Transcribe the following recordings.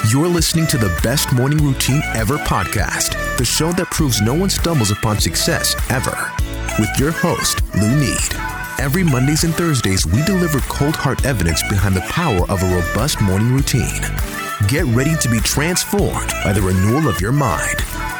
You're listening to the Best Morning Routine Ever podcast, the show that proves no one stumbles upon success ever. With your host, Lou Need. Every Mondays and Thursdays, we deliver cold hard evidence behind the power of a robust morning routine. Get ready to be transformed by the renewal of your mind.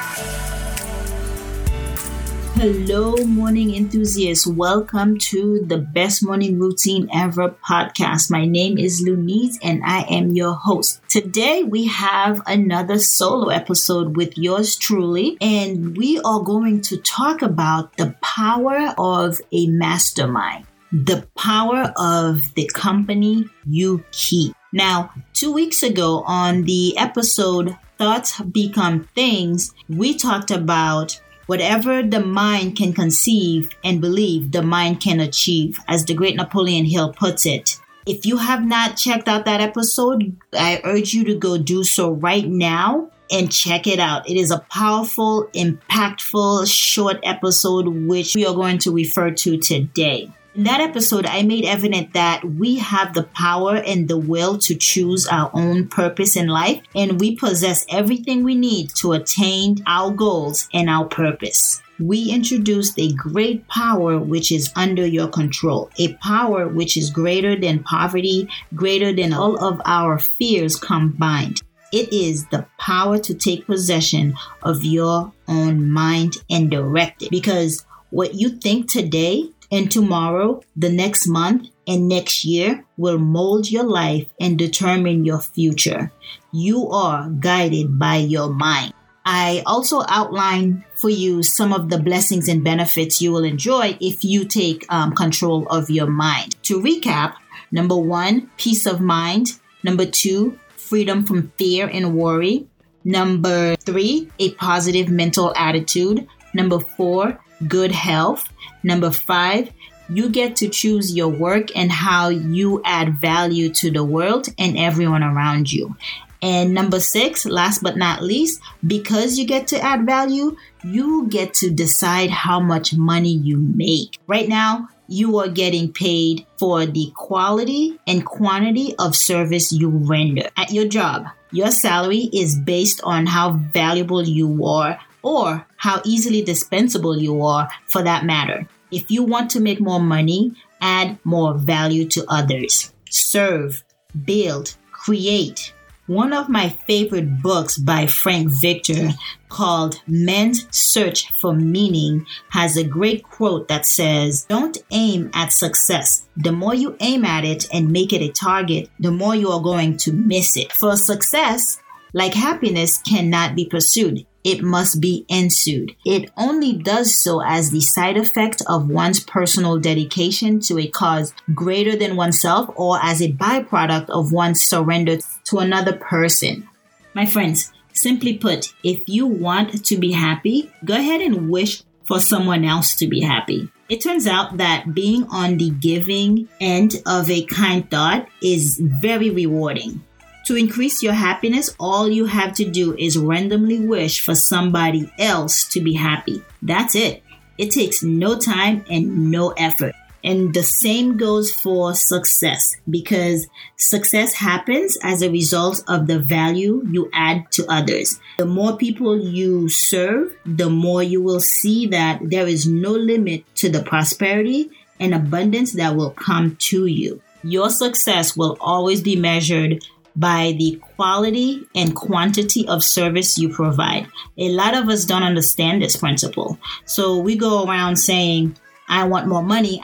Hello, morning enthusiasts. Welcome to the Best Morning Routine Ever podcast. My name is Lou Need and I am your host. Today we have another solo episode with yours truly, and we are going to talk about the power of a mastermind, the power of the company you keep. Now, 2 weeks ago on the episode Thoughts Become Things, we talked about whatever the mind can conceive and believe, the mind can achieve, as the great Napoleon Hill puts it. If you have not checked out that episode, I urge you to go do so right now and check it out. It is a powerful, impactful, short episode, which we are going to refer to today. In that episode, I made evident that we have the power and the will to choose our own purpose in life, and we possess everything we need to attain our goals and our purpose. We introduced a great power which is under your control, a power which is greater than poverty, greater than all of our fears combined. It is the power to take possession of your own mind and direct it, because what you think today and tomorrow, the next month, and next year will mold your life and determine your future. You are guided by your mind. I also outlined for you some of the blessings and benefits you will enjoy if you take control of your mind. To recap, number 1, peace of mind. Number 2, freedom from fear and worry. Number 3, a positive mental attitude. Number 4, good health. Number 5, you get to choose your work and how you add value to the world and everyone around you. And number 6, last but not least, because you get to add value, you get to decide how much money you make. Right now, you are getting paid for the quality and quantity of service you render at your job. Your salary is based on how valuable you are, or how easily dispensable you are, for that matter. If you want to make more money, add more value to others. Serve, build, create. One of my favorite books by Frank Victor, called Men's Search for Meaning, has a great quote that says, "Don't aim at success. The more you aim at it and make it a target, the more you are going to miss it." For success, like happiness, cannot be pursued. It must be ensued. It only does so as the side effect of one's personal dedication to a cause greater than oneself, or as a byproduct of one's surrender to another person. My friends, simply put, if you want to be happy, go ahead and wish for someone else to be happy. It turns out that being on the giving end of a kind thought is very rewarding. To increase your happiness, all you have to do is randomly wish for somebody else to be happy. That's it. It takes no time and no effort. And the same goes for success, because success happens as a result of the value you add to others. The more people you serve, the more you will see that there is no limit to the prosperity and abundance that will come to you. Your success will always be measured by the quality and quantity of service you provide. A lot of us don't understand this principle. So we go around saying, I want more money,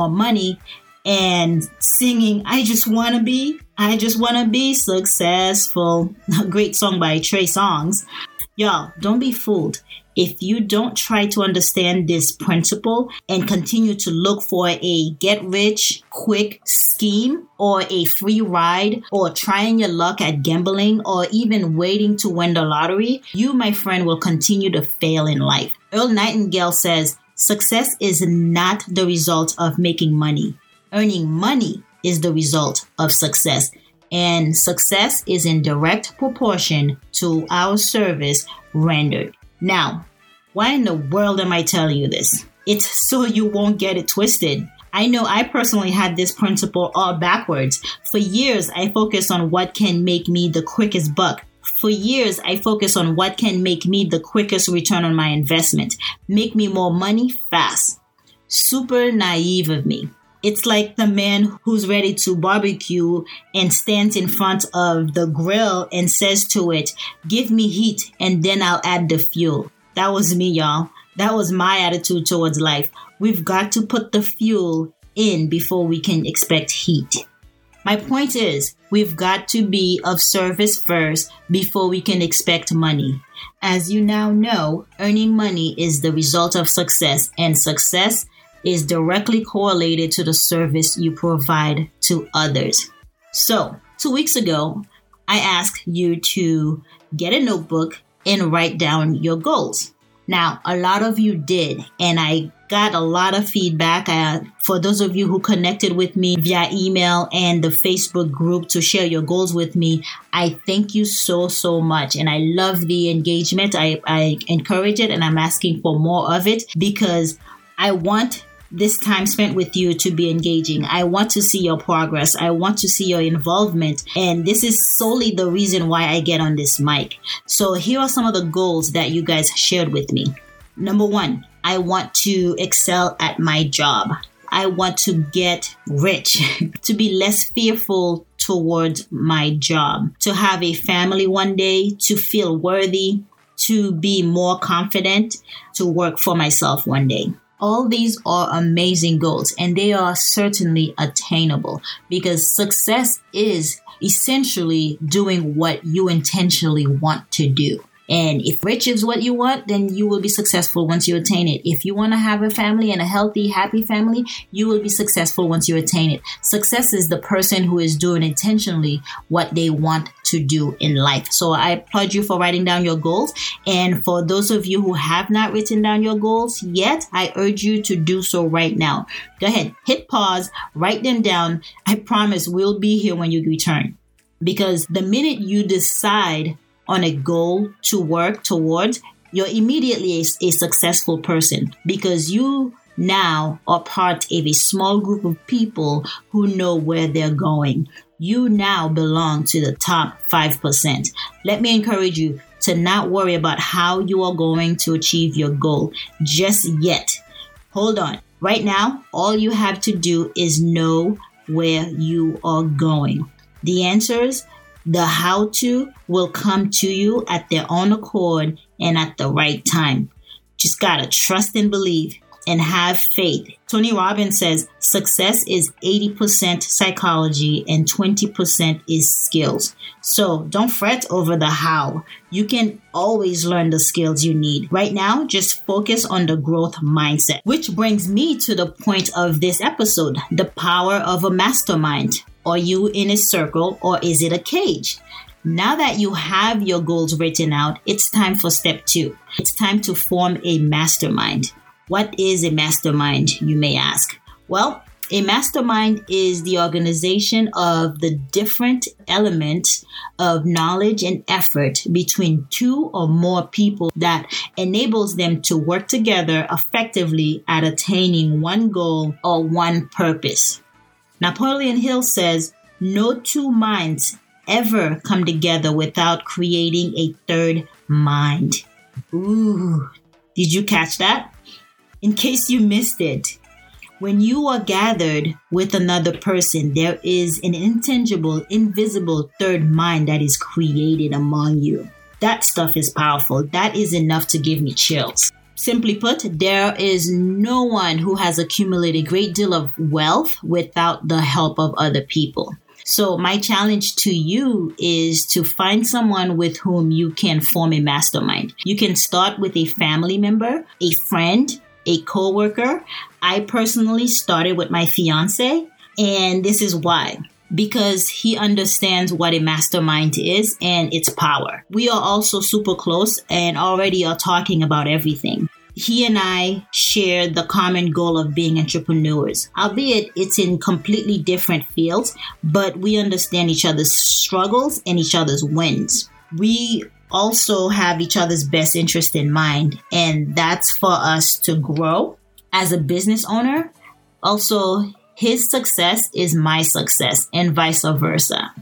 and singing, I just want to be successful. A great song by Trey Songz. Y'all, don't be fooled. If you don't try to understand this principle and continue to look for a get-rich-quick scheme, or a free ride, or trying your luck at gambling, or even waiting to win the lottery, you, my friend, will continue to fail in life. Earl Nightingale says, success is not the result of making money. Earning money is the result of success. And success is in direct proportion to our service rendered. Now, why in the world am I telling you this? It's so you won't get it twisted. I know I personally had this principle all backwards. For years, I focused on what can make me the quickest buck. For years, I focused on what can make me the quickest return on my investment, make me more money fast. Super naive of me. It's like the man who's ready to barbecue and stands in front of the grill and says to it, "Give me heat and then I'll add the fuel." That was me, y'all. That was my attitude towards life. We've got to put the fuel in before we can expect heat. My point is, we've got to be of service first before we can expect money. As you now know, earning money is the result of success, and success is directly correlated to the service you provide to others. So, 2 weeks ago, I asked you to get a notebook and write down your goals. Now, a lot of you did, and I got a lot of feedback. For those of you who connected with me via email and the Facebook group to share your goals with me, I thank you so much. And I love the engagement. I encourage it, and I'm asking for more of it because I want this time spent with you to be engaging. I want to see your progress. I want to see your involvement. And this is solely the reason why I get on this mic. So here are some of the goals that you guys shared with me. Number 1, I want to excel at my job. I want to get rich, to be less fearful towards my job, to have a family one day, to feel worthy, to be more confident, to work for myself one day. All these are amazing goals, and they are certainly attainable because success is essentially doing what you intentionally want to do. And if rich is what you want, then you will be successful once you attain it. If you want to have a family and a healthy, happy family, you will be successful once you attain it. Success is the person who is doing intentionally what they want to do in life. So I applaud you for writing down your goals. And for those of you who have not written down your goals yet, I urge you to do so right now. Go ahead, hit pause, write them down. I promise we'll be here when you return. Because the minute you decide on a goal to work towards, you're immediately a successful person because you now are part of a small group of people who know where they're going. You now belong to the top 5%. Let me encourage you to not worry about how you are going to achieve your goal just yet. Hold on. Right now, all you have to do is know where you are going. The answers, the how-to will come to you at their own accord and at the right time. Just gotta trust and believe and have faith. Tony Robbins says success is 80% psychology and 20% is skills. So don't fret over the how. You can always learn the skills you need. Right now, just focus on the growth mindset. Which brings me to the point of this episode, the power of a mastermind. Are you in a circle or is it a cage? Now that you have your goals written out, it's time for step 2. It's time to form a mastermind. What is a mastermind, you may ask? Well, a mastermind is the organization of the different elements of knowledge and effort between 2 or more people that enables them to work together effectively at attaining one goal or one purpose. Napoleon Hill says, no 2 minds ever come together without creating a third mind. Ooh, did you catch that? In case you missed it, when you are gathered with another person, there is an intangible, invisible third mind that is created among you. That stuff is powerful. That is enough to give me chills. Simply put, there is no one who has accumulated a great deal of wealth without the help of other people. So my challenge to you is to find someone with whom you can form a mastermind. You can start with a family member, a friend, a coworker. I personally started with my fiance, and this is why. Because he understands what a mastermind is and its power. We are also super close and already are talking about everything. He and I share the common goal of being entrepreneurs, albeit it's in completely different fields, but we understand each other's struggles and each other's wins. We also have each other's best interest in mind, and that's for us to grow as a business owner. Also, his success is my success and vice versa.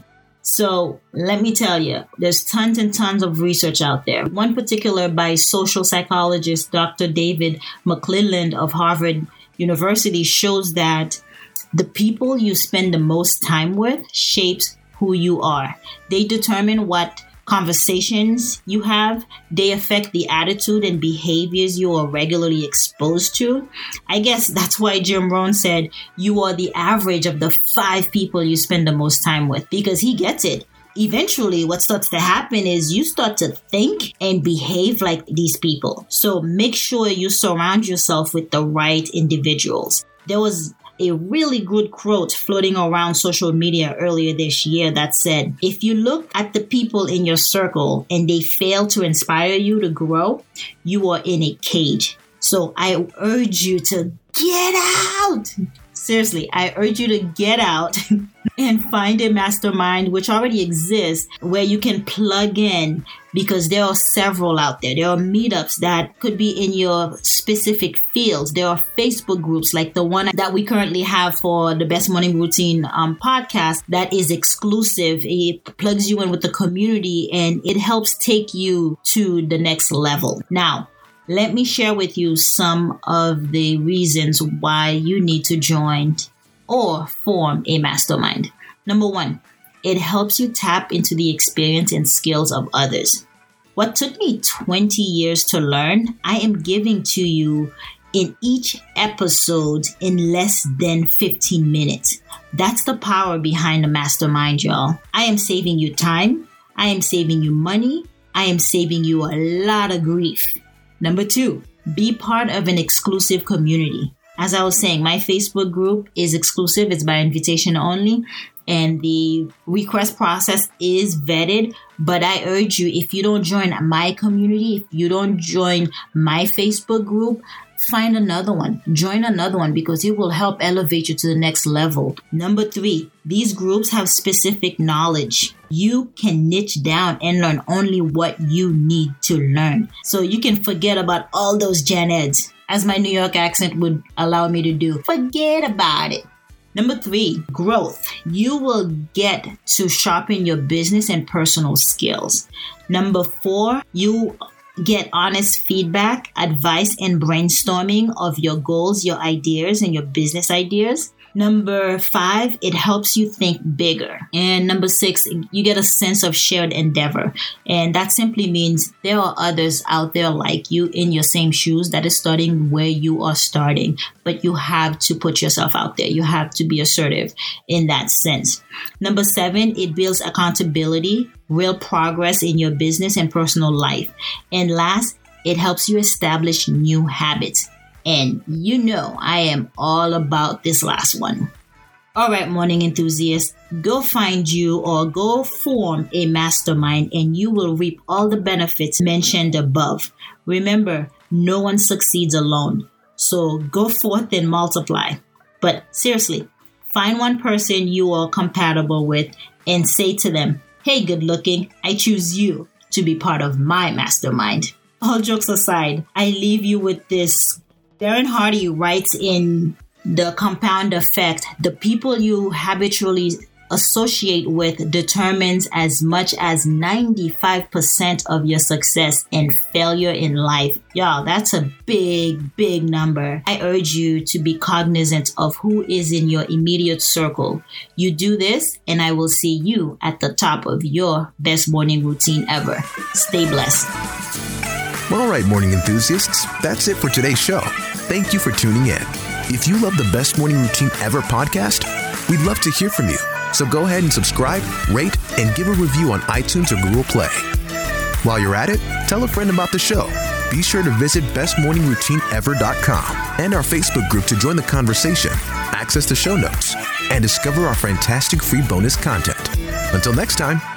So let me tell you, there's tons and tons of research out there. One particular by social psychologist Dr. David McClelland of Harvard University shows that the people you spend the most time with shapes who you are. They determine what conversations you have. They affect the attitude and behaviors you are regularly exposed to. I guess that's why Jim Rohn said you are the average of the 5 people you spend the most time with, because he gets it. Eventually, what starts to happen is you start to think and behave like these people. So make sure you surround yourself with the right individuals. There was a really good quote floating around social media earlier this year that said, if you look at the people in your circle and they fail to inspire you to grow, you are in a cage. So I urge you to get out. Seriously, I urge you to get out and find a mastermind, which already exists, where you can plug in, because there are several out there. There are meetups that could be in your specific fields. There are Facebook groups like the one that we currently have for the Best Morning Routine podcast that is exclusive. It plugs you in with the community and it helps take you to the next level. Now, let me share with you some of the reasons why you need to join or form a mastermind. Number 1, it helps you tap into the experience and skills of others. What took me 20 years to learn, I am giving to you in each episode in less than 15 minutes. That's the power behind the mastermind, y'all. I am saving you time. I am saving you money. I am saving you a lot of grief. Number 2, be part of an exclusive community. As I was saying, my Facebook group is exclusive. It's by invitation only. And the request process is vetted. But I urge you, if you don't join my community, if you don't join my Facebook group, find another one. Join another one, because it will help elevate you to the next level. Number 3, these groups have specific knowledge. You can niche down and learn only what you need to learn. So you can forget about all those gen eds, as my New York accent would allow me to do. Forget about it. Number 3, growth. You will get to sharpen your business and personal skills. Number 4, you get honest feedback, advice, and brainstorming of your goals, your ideas, and your business ideas. Number 5, it helps you think bigger. And number 6, you get a sense of shared endeavor. And that simply means there are others out there like you in your same shoes that is starting where you are starting. But you have to put yourself out there. You have to be assertive in that sense. Number 7, it builds accountability, real progress in your business and personal life. And last, it helps you establish new habits. And you know I am all about this last one. All right, morning enthusiasts, go find you or go form a mastermind and you will reap all the benefits mentioned above. Remember, no one succeeds alone. So go forth and multiply. But seriously, find one person you are compatible with and say to them, hey, good looking, I choose you to be part of my mastermind. All jokes aside, I leave you with this. Darren Hardy writes in The Compound Effect, the people you habitually associate with determines as much as 95% of your success and failure in life. Y'all, that's a big, big number. I urge you to be cognizant of who is in your immediate circle. You do this, and I will see you at the top of your best morning routine ever. Stay blessed. All right, morning enthusiasts, that's it for today's show. Thank you for tuning in. If you love the Best Morning Routine Ever podcast, we'd love to hear from you. So go ahead and subscribe, rate, and give a review on iTunes or Google Play. While you're at it, tell a friend about the show. Be sure to visit bestmorningroutineever.com and our Facebook group to join the conversation, access the show notes, and discover our fantastic free bonus content. Until next time,